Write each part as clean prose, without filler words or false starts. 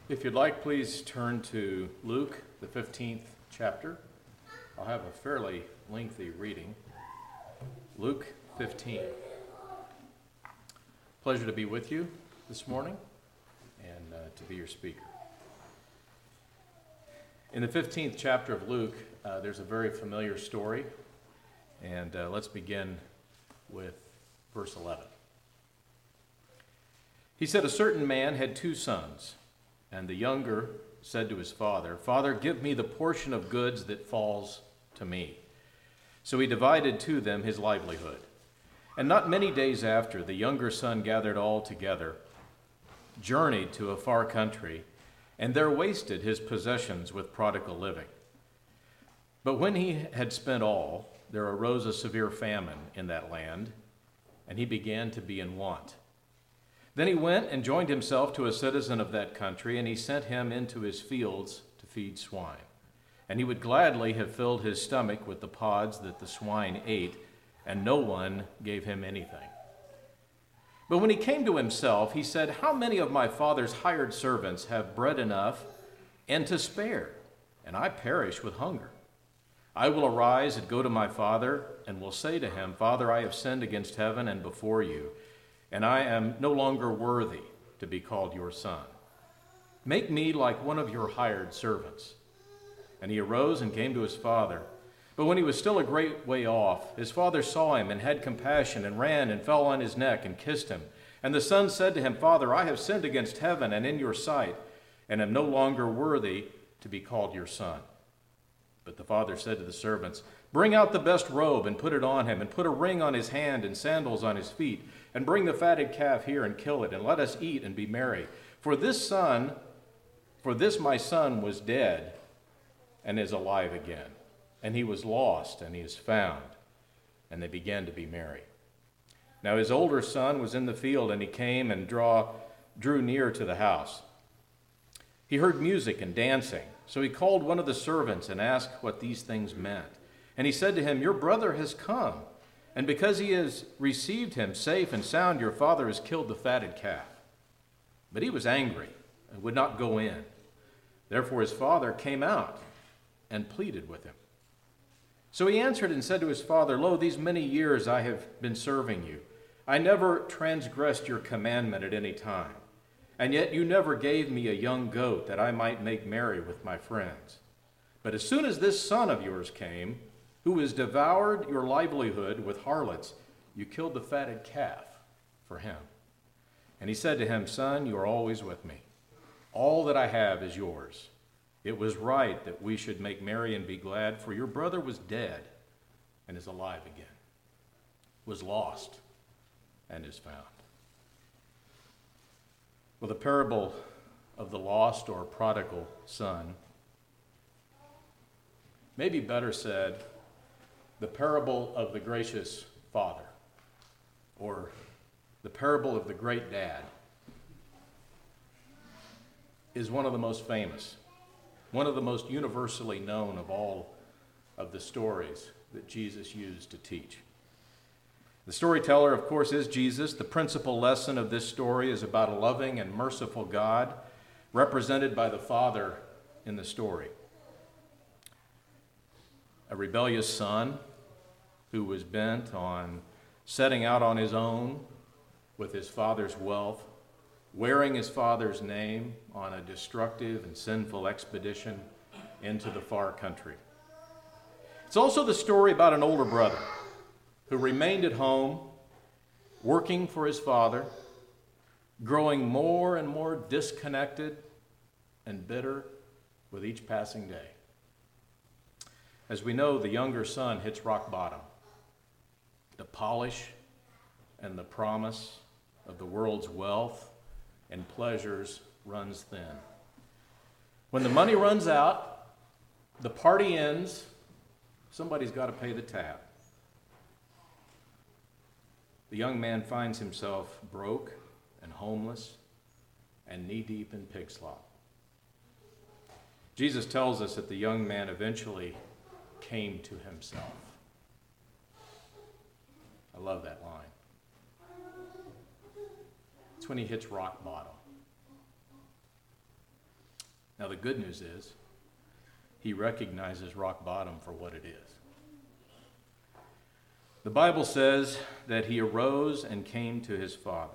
If you'd like, please turn to Luke, the 15th chapter. I'll have a fairly lengthy reading. Luke 15. Pleasure to be with you this morning and to be your speaker. In the 15th chapter of Luke, there's a very familiar story, and let's begin with verse 11. He said, "A certain man had 2 sons. And the younger said to his father, 'Father, give me the portion of goods that falls to me.' So he divided to them his livelihood. And not many days after, the younger son gathered all together, journeyed to a far country, and there wasted his possessions with prodigal living. But when he had spent all, there arose a severe famine in that land, and he began to be in want. Then he went and joined himself to a citizen of that country, and he sent him into his fields to feed swine. And he would gladly have filled his stomach with the pods that the swine ate, and no one gave him anything. But when he came to himself, he said, 'How many of my father's hired servants have bread enough and to spare, and I perish with hunger? I will arise and go to my father, and will say to him, Father, I have sinned against heaven and before you, and I am no longer worthy to be called your son. Make me like one of your hired servants.' And he arose and came to his father. But when he was still a great way off, his father saw him and had compassion and ran and fell on his neck and kissed him. And the son said to him, 'Father, I have sinned against heaven and in your sight, and am no longer worthy to be called your son.' But the father said to the servants, 'Bring out the best robe and put it on him, and put a ring on his hand and sandals on his feet, and bring the fatted calf here and kill it, and let us eat and be merry. For this my son was dead and is alive again, and he was lost and he is found.' And they began to be merry. Now his older son was in the field, and he came and drew near to the house. He heard music and dancing, so he called one of the servants and asked what these things meant. And he said to him, 'Your brother has come, and because he has received him safe and sound, your father has killed the fatted calf.' But he was angry and would not go in. Therefore his father came out and pleaded with him. So he answered and said to his father, 'Lo, these many years I have been serving you. I never transgressed your commandment at any time. And yet you never gave me a young goat that I might make merry with my friends. But as soon as this son of yours came, who has devoured your livelihood with harlots, you killed the fatted calf for him.' And he said to him, 'Son, you are always with me. All that I have is yours. It was right that we should make merry and be glad, for your brother was dead and is alive again, was lost and is found.'" Well, the parable of the lost or prodigal son, maybe better said, the parable of the gracious father, or the parable of the great dad, is one of the most famous, one of the most universally known of all of the stories that Jesus used to teach. The storyteller, of course, is Jesus. The principal lesson of this story is about a loving and merciful God, represented by the Father in the story. A rebellious son who was bent on setting out on his own with his father's wealth, wearing his father's name on a destructive and sinful expedition into the far country. It's also the story about an older brother who remained at home, working for his father, growing more and more disconnected and bitter with each passing day. As we know, the younger son hits rock bottom. The polish and the promise of the world's wealth and pleasures runs thin. When the money runs out, the party ends, somebody's got to pay the tab. The young man finds himself broke and homeless and knee-deep in pig slop. Jesus tells us that the young man eventually came to himself. I love that line. It's when he hits rock bottom. Now, the good news is he recognizes rock bottom for what it is. The Bible says that he arose and came to his father.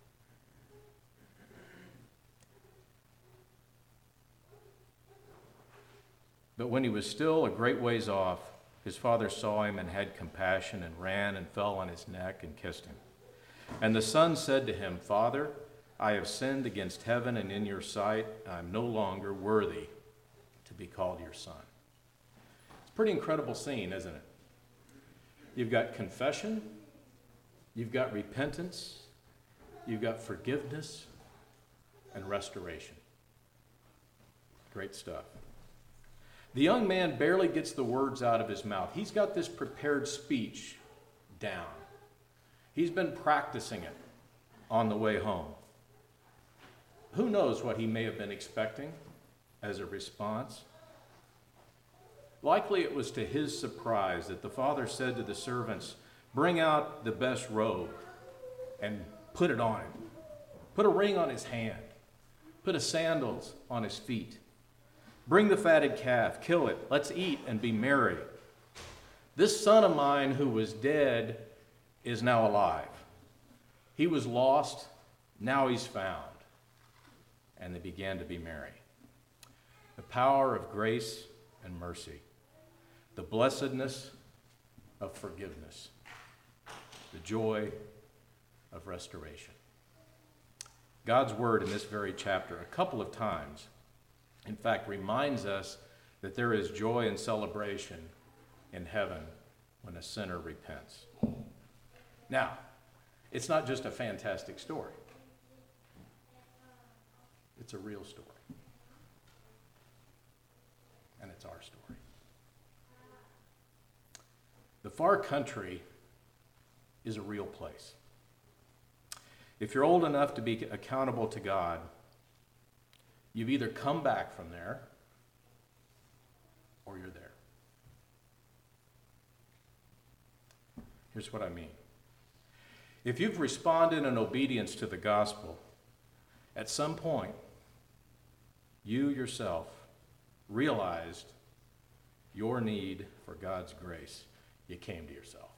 But when he was still a great ways off, his father saw him and had compassion and ran and fell on his neck and kissed him. And the son said to him, Father, I have sinned against heaven and in your sight. I am no longer worthy to be called your son. It's a pretty incredible scene, isn't it? You've got confession, you've got repentance, you've got forgiveness and restoration. Great stuff. The young man barely gets the words out of his mouth. He's got this prepared speech down. He's been practicing it on the way home. Who knows what he may have been expecting as a response? Likely it was to his surprise that the father said to the servants, bring out the best robe and put it on him. Put a ring on his hand. Put a sandals on his feet. Bring the fatted calf, kill it, let's eat and be merry. This son of mine who was dead is now alive. He was lost, now he's found. And they began to be merry. The power of grace and mercy. The blessedness of forgiveness. The joy of restoration. God's word in this very chapter, a couple of times, in fact, reminds us that there is joy and celebration in heaven when a sinner repents. Now, it's not just a fantastic story. It's a real story. And it's our story. The far country is a real place. If you're old enough to be accountable to God, you've either come back from there or you're there. Here's what I mean. If you've responded in obedience to the gospel, at some point, you yourself realized your need for God's grace. You came to yourself.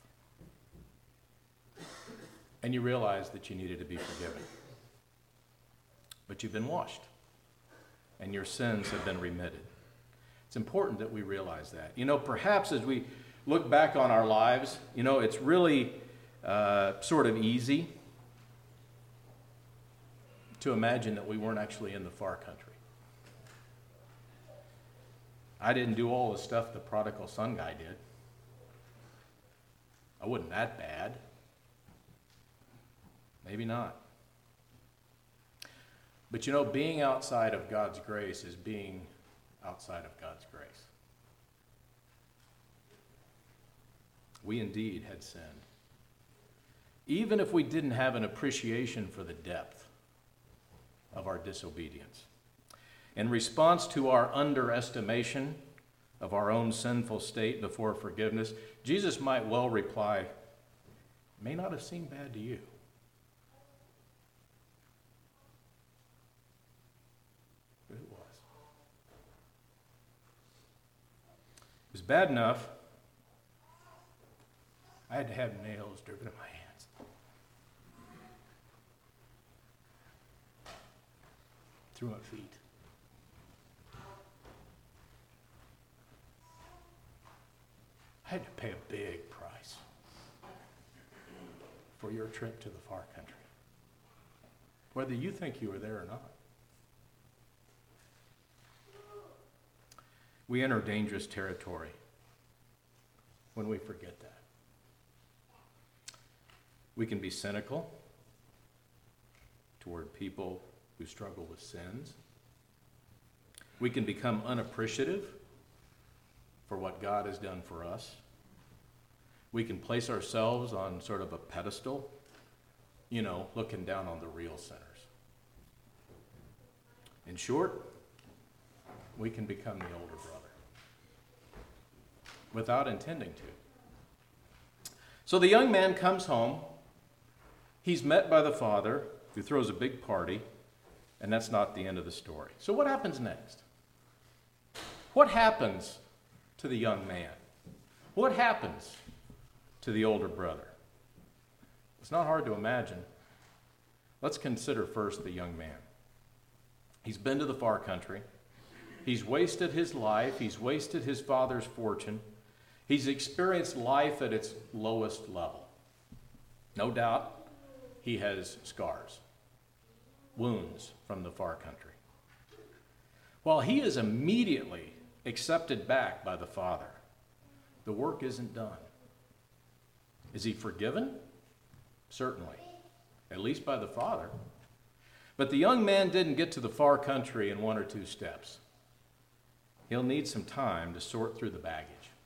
And you realized that you needed to be forgiven. But you've been washed. And your sins have been remitted. It's important that we realize that. You know, perhaps as we look back on our lives, you know, it's really sort of easy to imagine that we weren't actually in the far country. I didn't do all the stuff the prodigal son guy did. I wasn't that bad. Maybe not. But you know, being outside of God's grace is being outside of God's grace. We indeed had sinned. Even if we didn't have an appreciation for the depth of our disobedience. In response to our underestimation of our own sinful state before forgiveness, Jesus might well reply, "It may not have seemed bad to you. But it was. It was bad enough I had to have nails driven in my hands. Through my feet. I had to pay a big price for your trip to the far country. Whether you think you were there or not. We enter dangerous territory when we forget that. We can be cynical toward people who struggle with sins. We can become unappreciative for what God has done for us. We can place ourselves on sort of a pedestal, you know, looking down on the real sinners. In short, we can become the older brother without intending to. So the young man comes home. He's met by the father, who throws a big party, and that's not the end of the story. So what happens next? What happens to the young man? What happens to the older brother? It's not hard to imagine. Let's consider first the young man. He's been to the far country. He's wasted his life. He's wasted his father's fortune. He's experienced life at its lowest level. No doubt he has scars, wounds from the far country. While he is immediately accepted back by the Father, the work isn't done. Is he forgiven? Certainly, at least by the Father. But the young man didn't get to the far country in 1 or 2 steps. He'll need some time to sort through the baggage,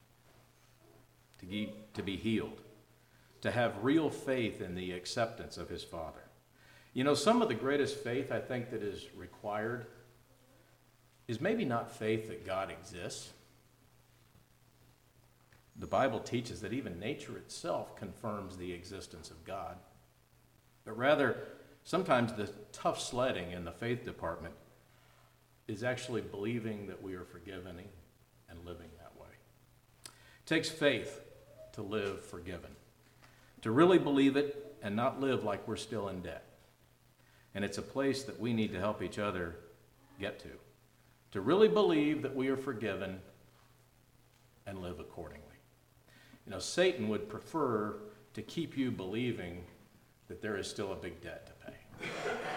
to be healed, to have real faith in the acceptance of his Father. You know, some of the greatest faith I think that is required is maybe not faith that God exists. The Bible teaches that even nature itself confirms the existence of God. But rather, sometimes the tough sledding in the faith department is actually believing that we are forgiven and living that way. It takes faith to live forgiven, to really believe it and not live like we're still in debt. And it's a place that we need to help each other get to really believe that we are forgiven and live accordingly. You know, Satan would prefer to keep you believing that there is still a big debt to pay.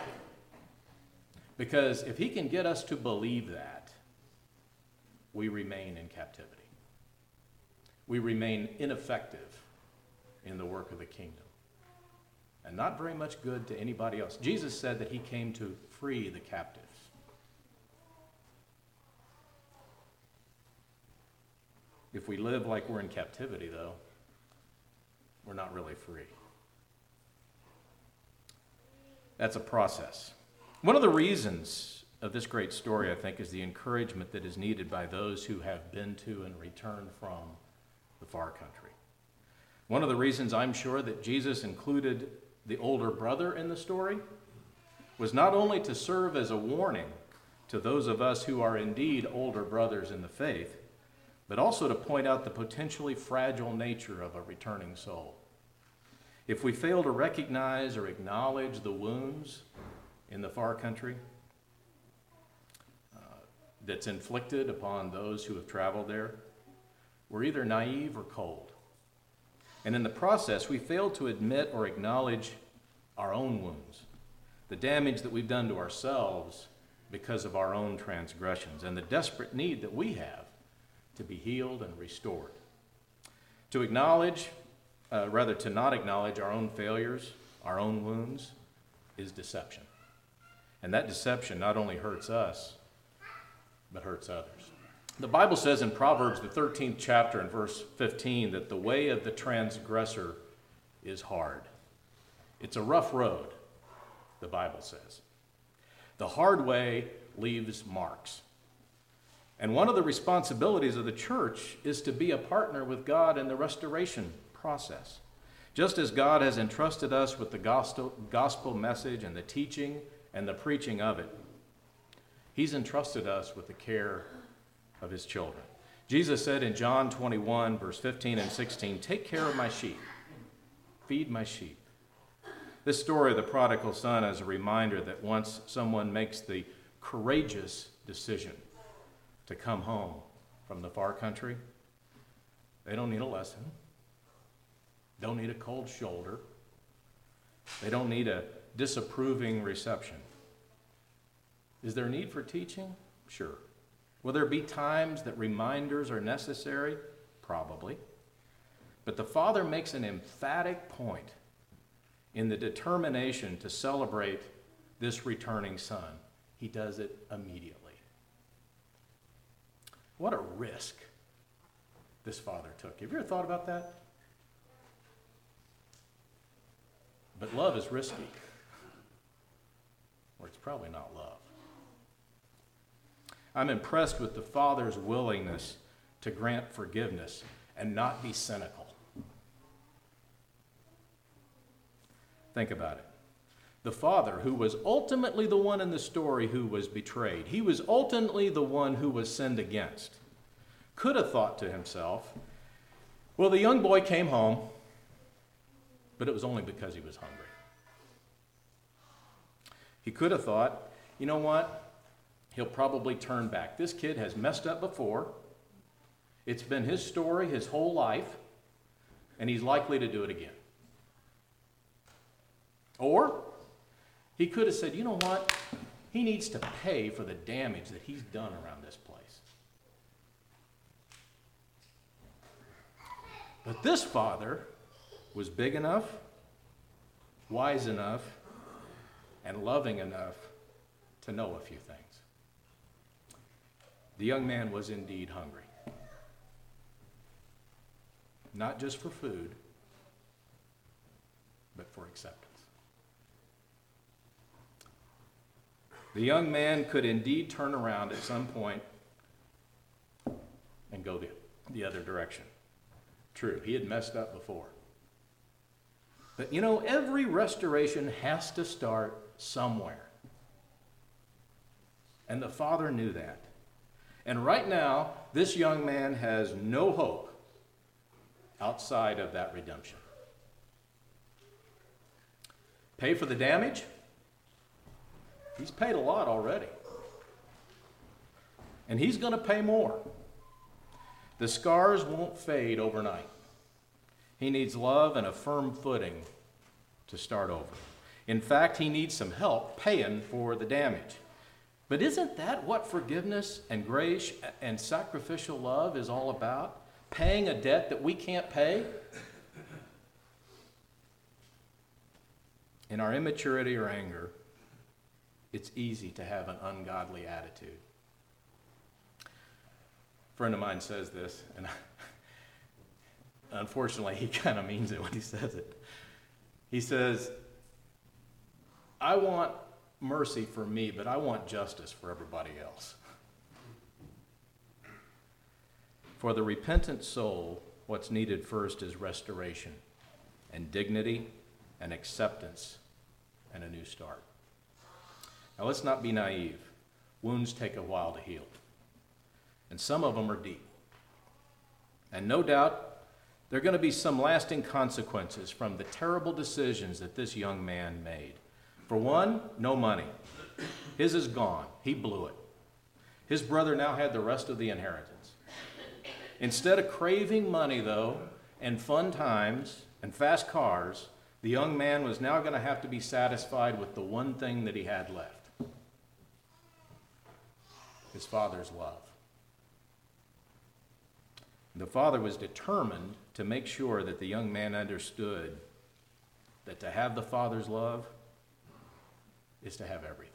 Because if he can get us to believe that, we remain in captivity. We remain ineffective in the work of the kingdom. And not very much good to anybody else. Jesus said that he came to free the captives. If we live like we're in captivity, though, we're not really free. That's a process. One of the reasons of this great story, I think, is the encouragement that is needed by those who have been to and returned from the far country. One of the reasons I'm sure that Jesus included the older brother in the story was not only to serve as a warning to those of us who are indeed older brothers in the faith, but also to point out the potentially fragile nature of a returning soul. If we fail to recognize or acknowledge the wounds in the far country that's inflicted upon those who have traveled there, we're either naive or cold. And in the process, we fail to admit or acknowledge our own wounds, the damage that we've done to ourselves because of our own transgressions, and the desperate need that we have to be healed and restored. To acknowledge, to not acknowledge our own failures, our own wounds, is deception. And that deception not only hurts us, but hurts others. The Bible says in Proverbs, the 13th chapter and verse 15, that the way of the transgressor is hard. It's a rough road, the Bible says. The hard way leaves marks. And one of the responsibilities of the church is to be a partner with God in the restoration process. Just as God has entrusted us with the gospel message and the teaching and the preaching of it, he's entrusted us with the care of his children. Jesus said in John 21, verse 15 and 16, "Take care of my sheep, feed my sheep." This story of the prodigal son is a reminder that once someone makes the courageous decision to come home from the far country, they don't need a lesson, don't need a cold shoulder, they don't need a disapproving reception. Is there a need for teaching? Sure. Will there be times that reminders are necessary? Probably. But the Father makes an emphatic point in the determination to celebrate this returning son. He does it immediately. What a risk this father took. Have you ever thought about that? But love is risky. Or it's probably not love. I'm impressed with the Father's willingness to grant forgiveness and not be cynical. Think about it. The father, who was ultimately the one in the story who was betrayed, he was ultimately the one who was sinned against, could have thought to himself, well, the young boy came home, but it was only because he was hungry. He could have thought, you know what? He'll probably turn back. This kid has messed up before. It's been his story his whole life, and he's likely to do it again. Or he could have said, you know what? He needs to pay for the damage that he's done around this place. But this father was big enough, wise enough, and loving enough to know a few things. The young man was indeed hungry. Not just for food, but for acceptance. The young man could indeed turn around at some point and go the other direction. True, he had messed up before. But you know, every restoration has to start somewhere. And the father knew that. And right now, this young man has no hope outside of that redemption. Pay for the damage? He's paid a lot already. And he's going to pay more. The scars won't fade overnight. He needs love and a firm footing to start over. In fact, he needs some help paying for the damage. But isn't that what forgiveness and grace and sacrificial love is all about? Paying a debt that we can't pay? In our immaturity or anger, it's easy to have an ungodly attitude. A friend of mine says this, and unfortunately he kind of means it when he says it. He says, I want mercy for me, but I want justice for everybody else. For the repentant soul, what's needed first is restoration and dignity and acceptance and a new start. Now let's not be naive. Wounds take a while to heal. And some of them are deep. And no doubt there are going to be some lasting consequences from the terrible decisions that this young man made. For one, no money. His is gone. He blew it. His brother now had the rest of the inheritance. Instead of craving money, though, and fun times and fast cars, the young man was now going to have to be satisfied with the one thing that he had left. His father's love. The father was determined to make sure that the young man understood that to have the father's love is to have everything.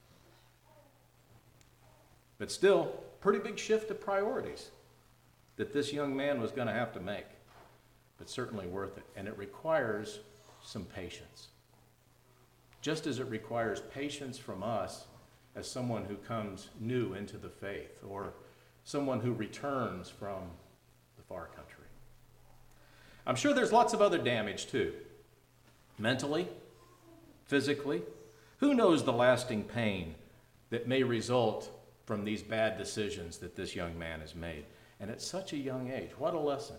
But still, pretty big shift of priorities that this young man was going to have to make, but certainly worth it. And it requires some patience. Just as it requires patience from us as someone who comes new into the faith or someone who returns from the far country. I'm sure there's lots of other damage too. Mentally, physically. Who knows the lasting pain that may result from these bad decisions that this young man has made? And at such a young age, what a lesson.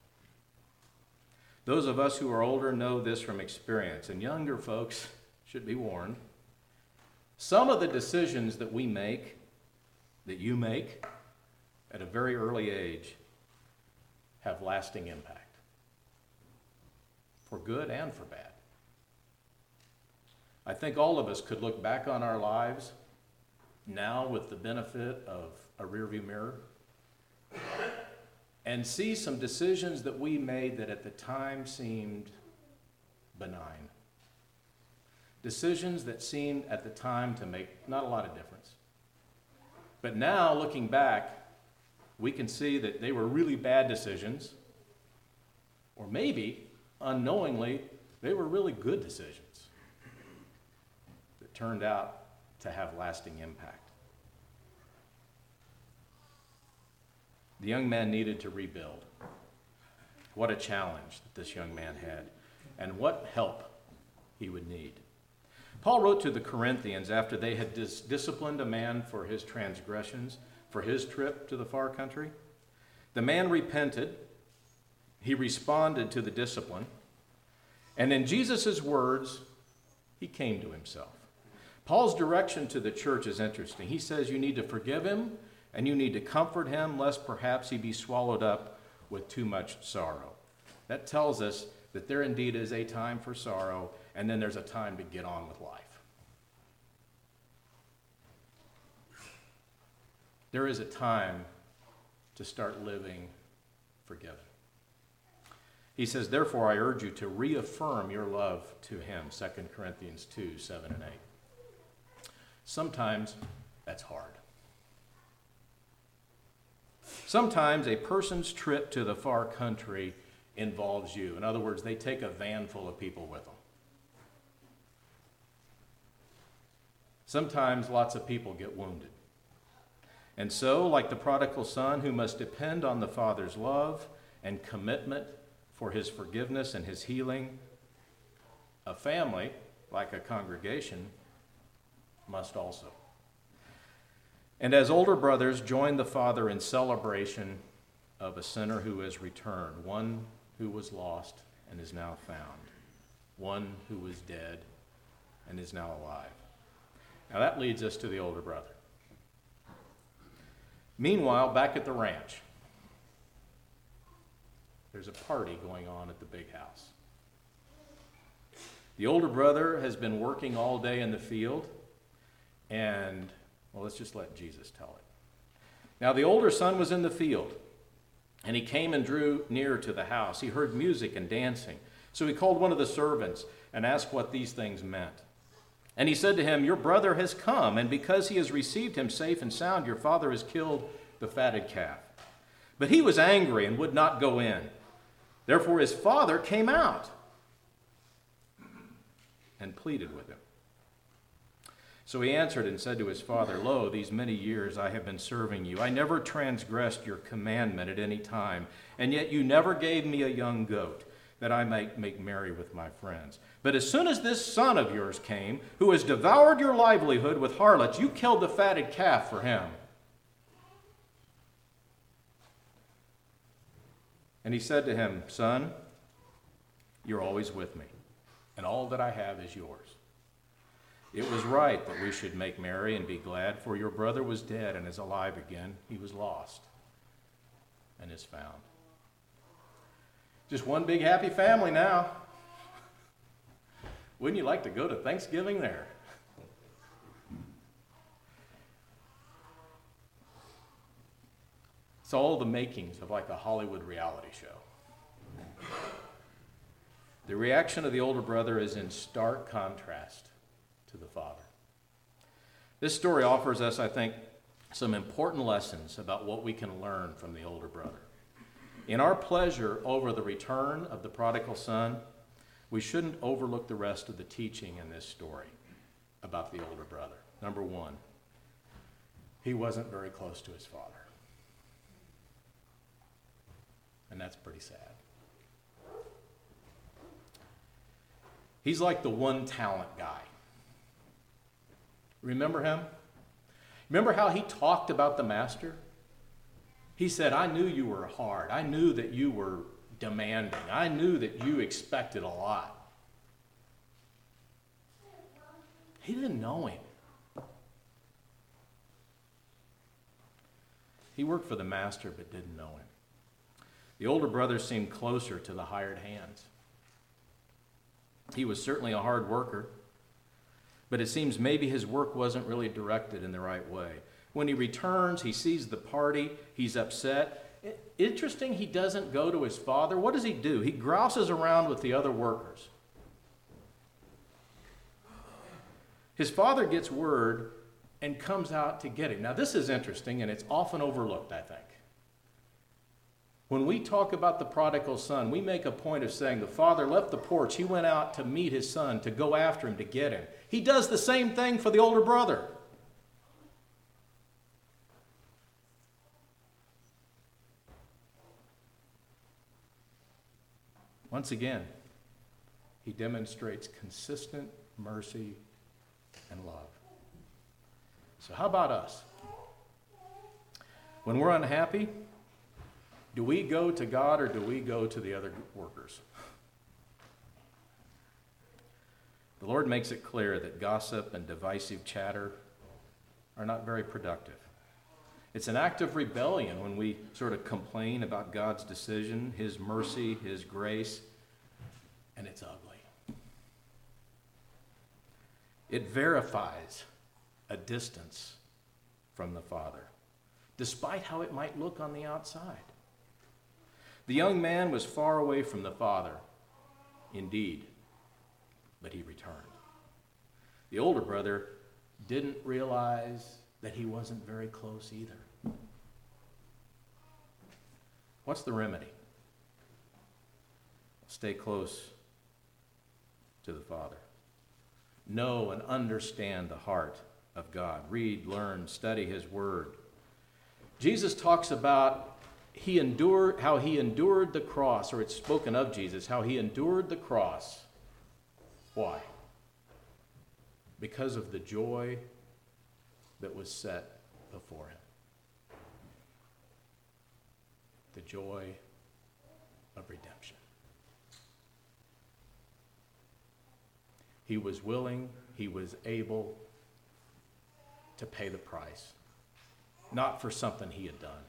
Those of us who are older know this from experience, and younger folks should be warned. Some of the decisions that we make, that you make, at a very early age, have lasting impact, for good and for bad. I think all of us could look back on our lives now with the benefit of a rearview mirror and see some decisions that we made that at the time seemed benign. Decisions that seemed at the time to make not a lot of difference. But now, looking back, we can see that they were really bad decisions, or maybe, unknowingly, they were really good decisions that turned out to have lasting impact. The young man needed to rebuild. What a challenge that this young man had, and what help he would need. Paul wrote to the Corinthians after they had disciplined a man for his transgressions, for his trip to the far country. The man repented. He responded to the discipline. And in Jesus' words, he came to himself. Paul's direction to the church is interesting. He says you need to forgive him and you need to comfort him, lest perhaps he be swallowed up with too much sorrow. That tells us that there indeed is a time for sorrow, and then there's a time to get on with life. There is a time to start living forgiven. He says, therefore, I urge you to reaffirm your love to him, 2 Corinthians 2, 7 and 8. Sometimes that's hard. Sometimes a person's trip to the far country involves you. In other words, they take a van full of people with them. Sometimes lots of people get wounded. And so, like the prodigal son who must depend on the Father's love and commitment for his forgiveness and his healing, a family, like a congregation, must also. And as older brothers join the Father in celebration of a sinner who has returned, one who was lost and is now found, one who was dead and is now alive. Now that leads us to the older brother. Meanwhile, back at the ranch, there's a party going on at the big house. The older brother has been working all day in the field, and, well, let's just let Jesus tell it. Now, the older son was in the field, and he came and drew near to the house. He heard music and dancing. So he called one of the servants and asked what these things meant. And he said to him, your brother has come, and because he has received him safe and sound, your father has killed the fatted calf. But he was angry and would not go in. Therefore his father came out and pleaded with him. So he answered and said to his father, lo, these many years I have been serving you. I never transgressed your commandment at any time, and yet you never gave me a young goat, that I might make merry with my friends. But as soon as this son of yours came, who has devoured your livelihood with harlots, you killed the fatted calf for him. And he said to him, son, you're always with me, and all that I have is yours. It was right that we should make merry and be glad, for your brother was dead and is alive again. He was lost and is found. Just one big happy family now. Wouldn't you like to go to Thanksgiving there? It's all the makings of like a Hollywood reality show. The reaction of the older brother is in stark contrast to the father. This story offers us, I think, some important lessons about what we can learn from the older brother. In our pleasure over the return of the prodigal son, we shouldn't overlook the rest of the teaching in this story about the older brother. Number one, he wasn't very close to his father. And that's pretty sad. He's like the one talent guy. Remember him? Remember how he talked about the master? He said, I knew you were hard. I knew that you were demanding. I knew that you expected a lot. He didn't know him. He worked for the master but didn't know him. The older brother seemed closer to the hired hands. He was certainly a hard worker, but it seems maybe his work wasn't really directed in the right way. When he returns, he sees the party, he's upset. Interesting, he doesn't go to his father. What does he do? He grouses around with the other workers. His father gets word and comes out to get him. Now, this is interesting, and it's often overlooked, I think. When we talk about the prodigal son, we make a point of saying the father left the porch. He went out to meet his son, to go after him, to get him. He does the same thing for the older brother. Once again, he demonstrates consistent mercy and love. So how about us? When we're unhappy, do we go to God or do we go to the other workers? The Lord makes it clear that gossip and divisive chatter are not very productive. It's an act of rebellion when we sort of complain about God's decision, His mercy, His grace, and it's ugly. It verifies a distance from the Father, despite how it might look on the outside. The young man was far away from the Father, indeed, but he returned. The older brother didn't realize that he wasn't very close either. What's the remedy? Stay close to the Father. Know and understand the heart of God. Read, learn, study His Word. Jesus talks about how he endured the cross, or it's spoken of Jesus, how he endured the cross. Why? Because of the joy that was set before him. The joy of redemption. He was willing, he was able to pay the price. Not for something he had done,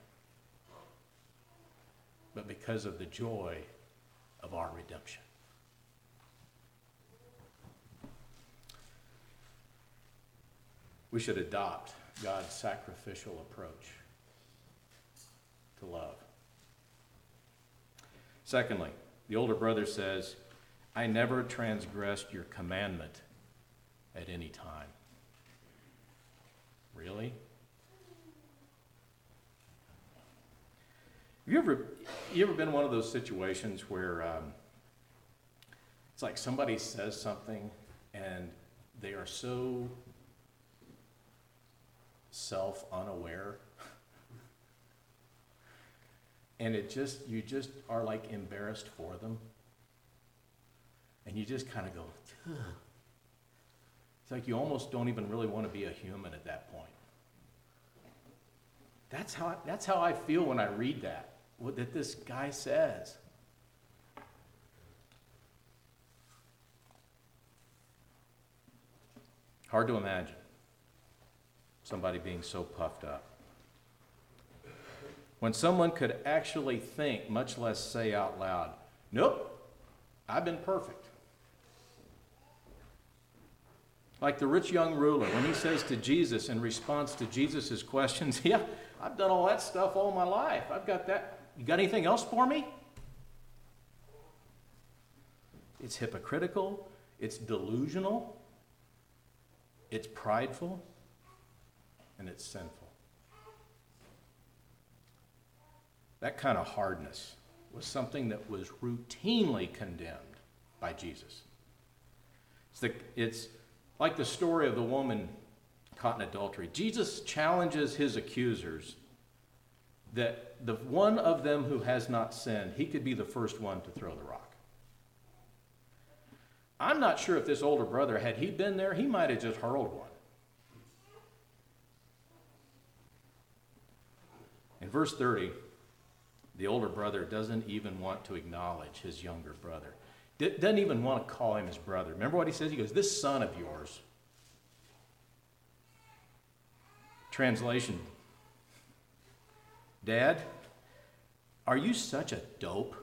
but because of the joy of our redemption. We should adopt God's sacrificial approach to love. Secondly, the older brother says, I never transgressed your commandment at any time. Really? You ever been in one of those situations where it's like somebody says something and they are so self-unaware and you just are like embarrassed for them, and you just kind of go, ugh. It's like you almost don't even really want to be a human at that point. That's how I feel when I read that, what that this guy says. Hard to imagine somebody being so puffed up. When someone could actually think, much less say out loud, nope, I've been perfect. Like the rich young ruler, when he says to Jesus in response to Jesus' questions, yeah, I've done all that stuff all my life. I've got that. You got anything else for me? It's hypocritical. It's delusional. It's prideful. And it's sinful. That kind of hardness was something that was routinely condemned by Jesus. It's like the story of the woman caught in adultery. Jesus challenges his accusers that the one of them who has not sinned, he could be the first one to throw the rock. I'm not sure if this older brother, had he been there, he might have just hurled one. In verse 30, the older brother doesn't even want to acknowledge his younger brother. Doesn't even want to call him his brother. Remember what he says? He goes, this son of yours. Translation. Dad, are you such a dope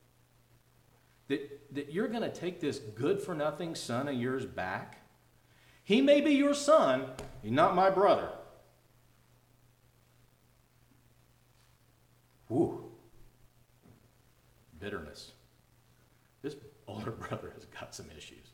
that you're going to take this good-for-nothing son of yours back? He may be your son, he's not my brother. Whew. Bitterness. This older brother has got some issues.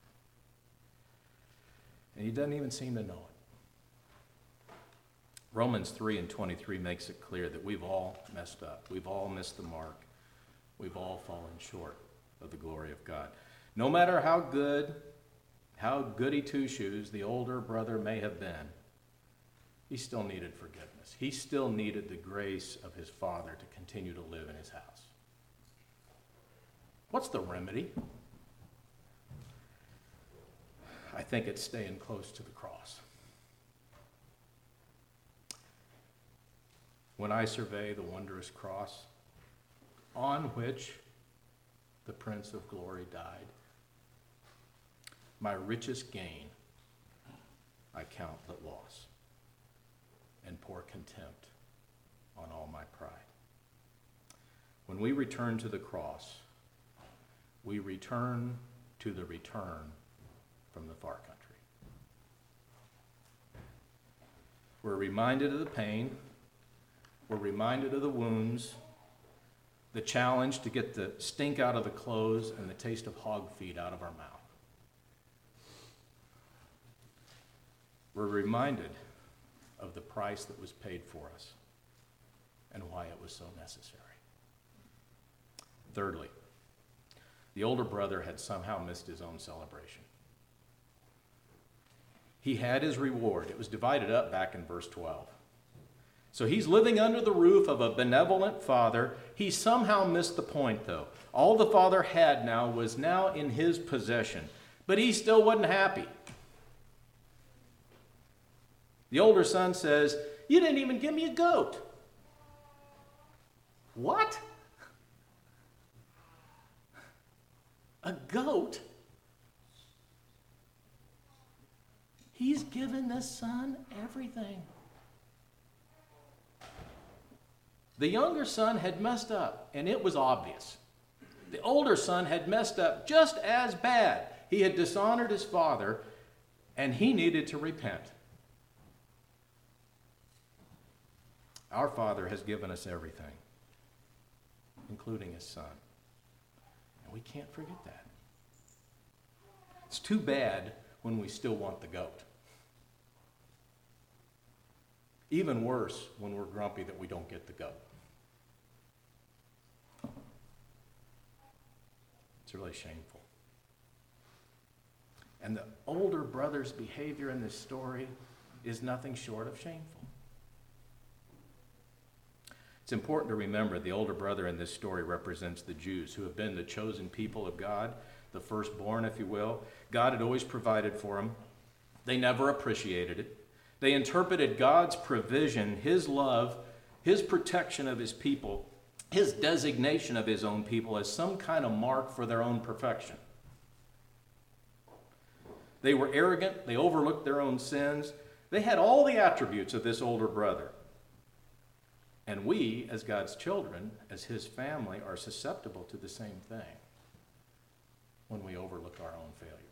And he doesn't even seem to know it. Romans 3:23 makes it clear that we've all messed up. We've all missed the mark. We've all fallen short of the glory of God. No matter how goody two-shoes the older brother may have been, he still needed forgiveness. He still needed the grace of his father to continue to live in his house. What's the remedy? I think it's staying close to the cross. When I survey the wondrous cross on which the Prince of Glory died, my richest gain I count but loss, and pour contempt on all my pride. When we return to the cross, we return to the return from the far country. We're reminded of the pain. We're reminded of the wounds, the challenge to get the stink out of the clothes and the taste of hog feed out of our mouth. We're reminded of the price that was paid for us and why it was so necessary. Thirdly, the older brother had somehow missed his own celebration. He had his reward. It was divided up back in verse 12. So he's living under the roof of a benevolent father. He somehow missed the point, though. All the father had now was now in his possession, but he still wasn't happy. The older son says, "You didn't even give me a goat." What? A goat? He's given this son everything. The younger son had messed up, and it was obvious. The older son had messed up just as bad. He had dishonored his father, and he needed to repent. Our Father has given us everything, including his Son. And we can't forget that. It's too bad when we still want the goat. Even worse when we're grumpy that we don't get the goat. It's really shameful. And the older brother's behavior in this story is nothing short of shameful. It's important to remember the older brother in this story represents the Jews who have been the chosen people of God, the firstborn, if you will. God had always provided for them. They never appreciated it. They interpreted God's provision, his love, his protection of his people, his designation of his own people as some kind of mark for their own perfection. They were arrogant. They overlooked their own sins. They had all the attributes of this older brother. And we, as God's children, as his family, are susceptible to the same thing when we overlook our own failures.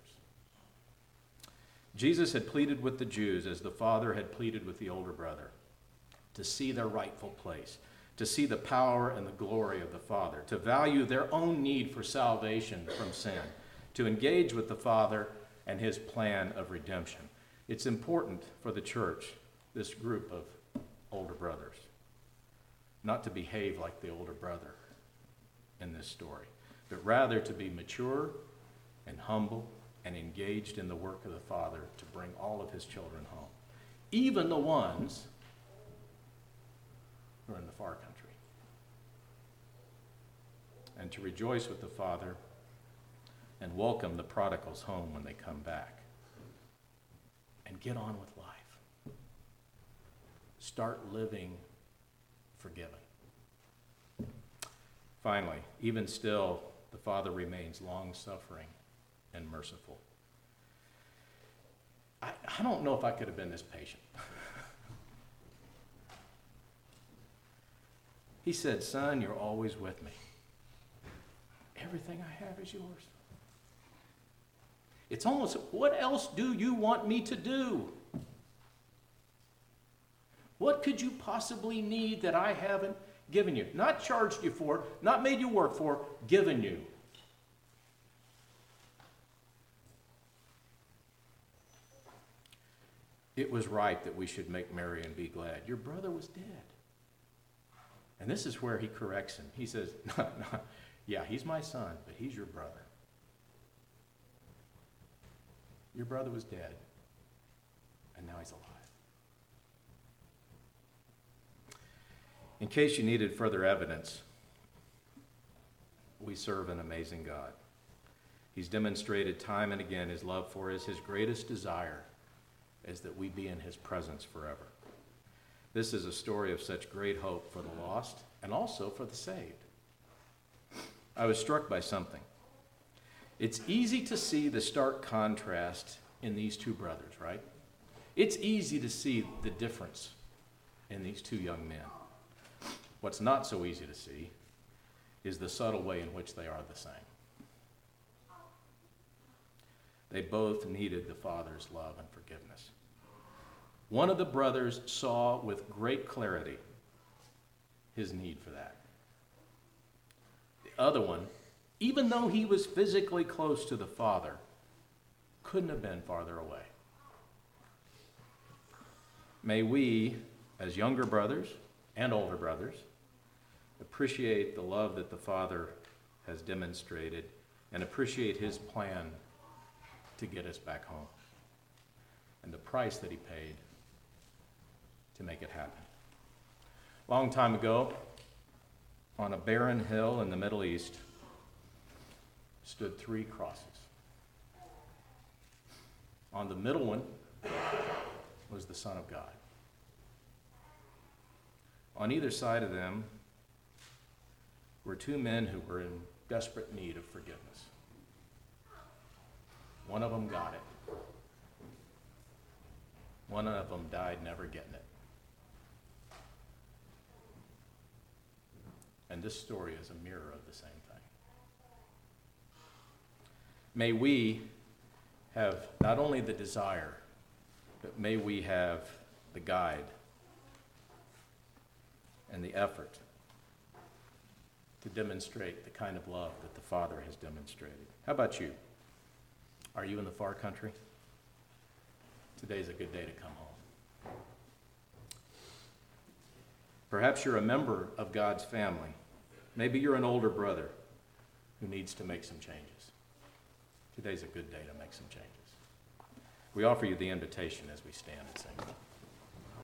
Jesus had pleaded with the Jews as the father had pleaded with the older brother to see their rightful place, to see the power and the glory of the Father, to value their own need for salvation from sin, to engage with the Father and his plan of redemption. It's important for the church, this group of older brothers, not to behave like the older brother in this story, but rather to be mature and humble and engaged in the work of the Father to bring all of his children home, even the ones who are in the far country, and to rejoice with the Father and welcome the prodigals home when they come back, and get on with life. Start living forgiven. Finally, even still, the Father remains long-suffering and merciful. I don't know if I could have been this patient. He said, "Son, you're always with me. Everything I have is yours." It's almost, what else do you want me to do? What could you possibly need that I haven't given you? Not charged you for, not made you work for, given you. It was right that we should make merry and be glad. Your brother was dead. And this is where he corrects him. He says, no, yeah, he's my son, but he's your brother. Your brother was dead, and now he's alive. In case you needed further evidence, we serve an amazing God. He's demonstrated time and again his love for us. His greatest desire is that we be in his presence forever. This is a story of such great hope for the lost and also for the saved. I was struck by something. It's easy to see the stark contrast in these two brothers, right? It's easy to see the difference in these two young men. What's not so easy to see is the subtle way in which they are the same. They both needed the Father's love and forgiveness. One of the brothers saw with great clarity his need for that. The other one, even though he was physically close to the Father, couldn't have been farther away. May we, as younger brothers and older brothers, appreciate the love that the Father has demonstrated and appreciate his plan to get us back home and the price that he paid to make it happen. A long time ago, on a barren hill in the Middle East, stood 3 crosses. On the middle one was the Son of God. On either side of them were 2 men who were in desperate need of forgiveness. One of them got it. One of them died never getting it. And this story is a mirror of the same thing. May we have not only the desire, but may we have the guide and the effort to demonstrate the kind of love that the Father has demonstrated. How about you? Are you in the far country? Today's a good day to come home. Perhaps you're a member of God's family. Maybe you're an older brother who needs to make some changes. Today's a good day to make some changes. We offer you the invitation as we stand and sing.